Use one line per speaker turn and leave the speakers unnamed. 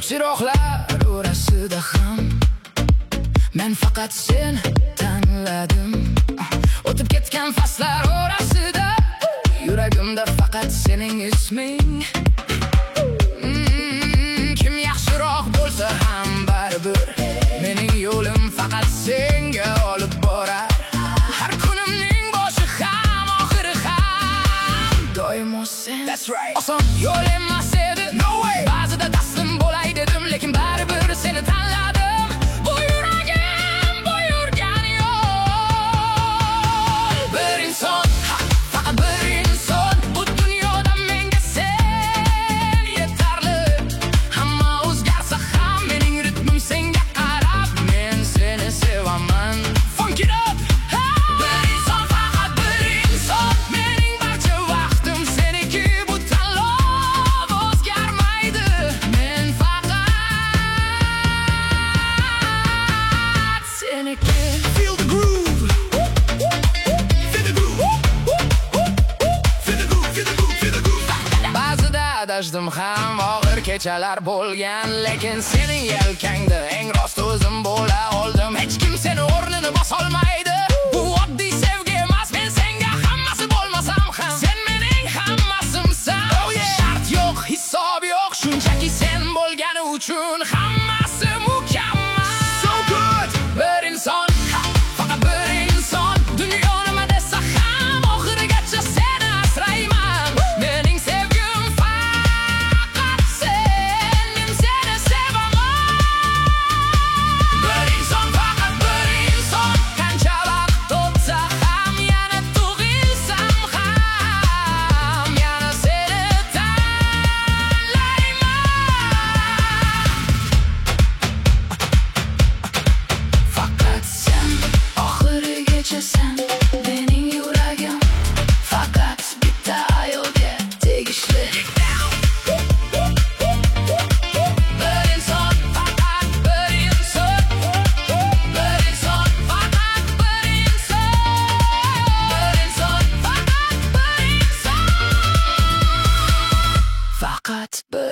chiroqlar orasida ham men faqat seni tanladim. O'tib ketgan faslar orasida yuragimda faqat sening isming. Kim yaxshiroq bo'lsa ham baribir mening yo'lim faqat senga olib borar. Har kunimning boshi ham oxiri ham doimo sen. That's right. Oson yo'l emas edi, no way. Ba'zida taslim bo'lay dedim, lekin baribir seni tanladim. Bu yuragim buyurgan yo'l. Bir inson, faqat bir inson bu dunyoda menga sen yetarli. Hamma o'zgarsa ham mening ritmim senga qarab, men seni sevaman. Funk it up. Bir inson, faqat bir inson, mening barcha vaqtim seniki. Bu tanlov o'zgarmaydi. Men faqat seniki.
Feel the groove. Feel the groove. Feel the groove, feel the groove, feel the groove.
Ba'zida adashdim ham, og'ir kechalar bo'lgan, lekin sening yelkangda eng rost o'zim bo'la oldim. Hech kim seni o'rnini bosolmaydi. Bu oddiy sevgi emas, men senga hammasi bo'lmasam ham sen mening hammasimsan. Shart yo'q, hisob yo'q, shunchaki sen bo'lgani uchun hammasi mukammal.
So good.
Bir inson, faqat bir inson, dunyo nima desa ham oxirigacha seni asrayman. Mening sevgim faqat sen, men seni sevaman. Bir inson, faqat bir inson, qancha vaqt o'tsa ham yana tug'ilsam ham yana seni tanlayman. Faqat sen, oxirigacha sen, mening yuragim faqat bitta ayolga tegishli. Bir inson, faqat bir inson, bir inson, faqat bir inson, bir inson, faqat bir inson, faqat bir